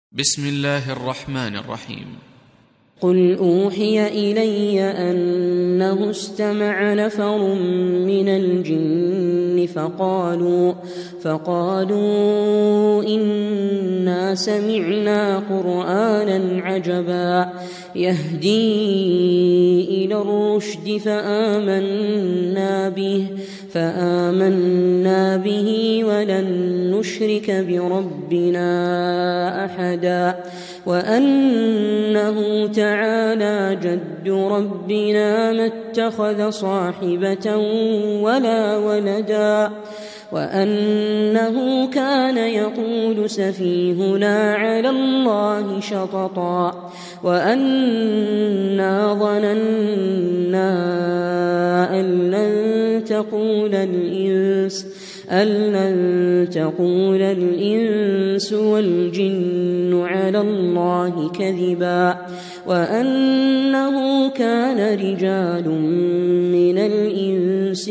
بسم الله الرحمن الرحيم. قل أوحي إلي أنه استمع نفر من الجن فقالوا إنا سمعنا قرآنا عجبا يهدي إلى الرشد فآمنا به ولن نشرك بربنا أحدا وأنه تعالى جد ربنا ما اتخذ صاحبة ولا ولدا وأنه كان يقول سفيهنا على الله شططا وأنا ظننا أن لن تقول الإنس والجن على الله كذبا وأنه كان رجال من الإنس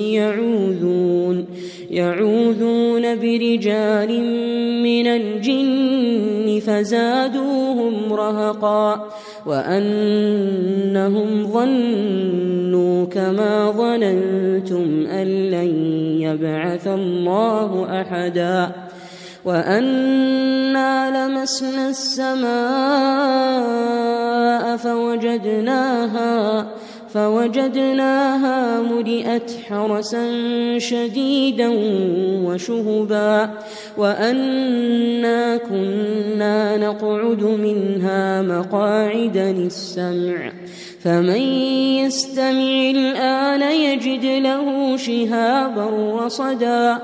يعوذون برجال من الجن فزادوهم رهقا وأنهم ظنوا كما ظننتم أن لن يبعث الله أحدا وأنا لمسنا السماء فوجدناها ملئت حرسا شديدا وشهبا وأنا كنا نقعد منها مقاعد للسمع فمن يستمع الآن يجد له شهابا رصدا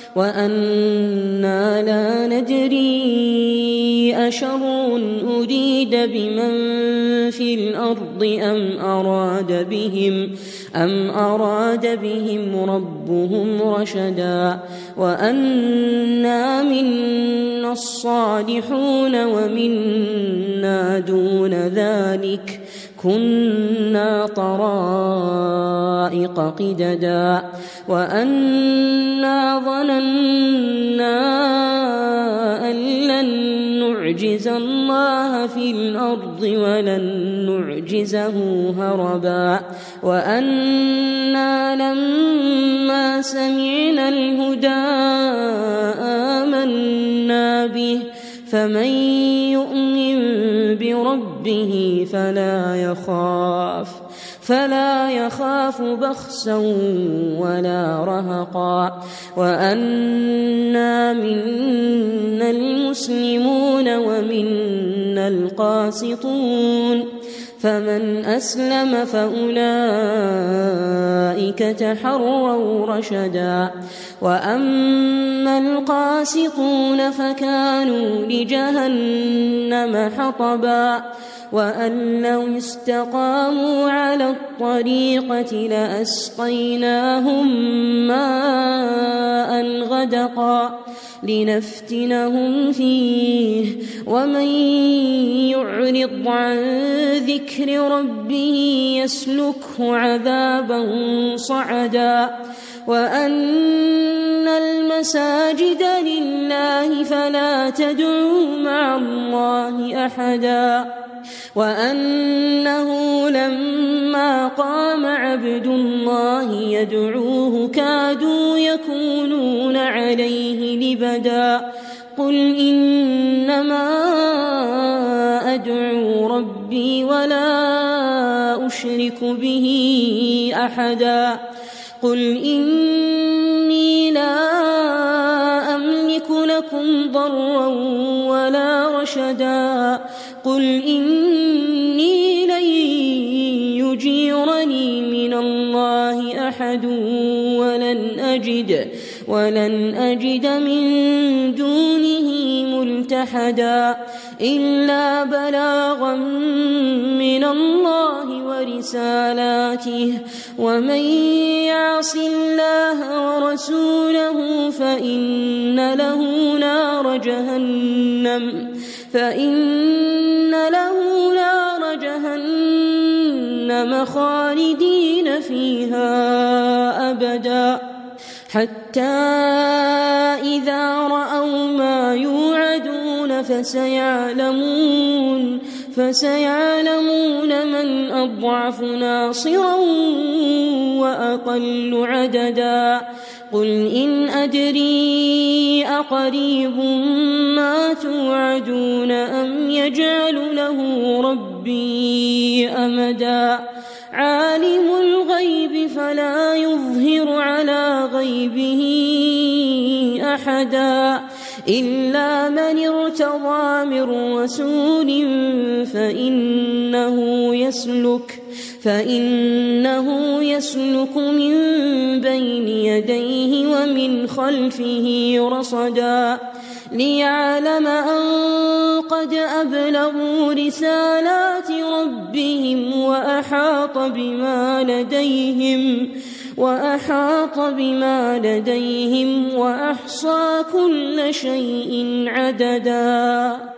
وأنا لا ندري أشر أريد بمن في الأرض أم أراد بهم ربهم رشدا وأنا منا الصالحون ومنا دون ذلك كنا طرائق قددا وأنا ظننا أن لن نعجز الله في الأرض ولن نعجزه هربا وأنا لما سمعنا الهدى آمنا به فمن يؤمن بربه فلا يخاف بخسا ولا رهقا وأنا منا المسلمون ومنا القاسطون فمن أسلم فأولئك تحروا رشدا وأما القاسطون فكانوا لجهنم حطبا وأن لو استقاموا على الطريقة لأسقيناهم ماء غدقا لنفتنهم فيه ومن يعرض عن ذكر ربه يسلكه عذابا صعدا وأن المساجد لله فلا تدعوا مع الله أحدا وأنه لما قام عبد الله يدعوه كادوا يكونون عليه لبدا قل إنما أدعو ربي ولا أشرك به أحدا قل إني لا أملك لكم ضرا ولا رشدا قل إني لن يجيرني من الله أحد ولن أجد من دونه ملتحدا إلا بلاغا من الله ورسالاته ومن يعص الله ورسوله فإن له نار جهنم خالدين فيها أبدا حتى إذا رأوا ما يوعدون فسيعلمون من أضعف ناصرا وأقل عددا قل إن أدري أقريب ما توعدون أم يجعل له ربي أمدا عالم الغيب فلا يظهر على غيبه أحدا إلا من ارتضى من رسول فإنه يسلك من بين يديه ومن خلفه رصدا ليعلم أن قد أبلغوا رسالات ربهم وأحاط بما لديهم وأحصى كل شيء عددا.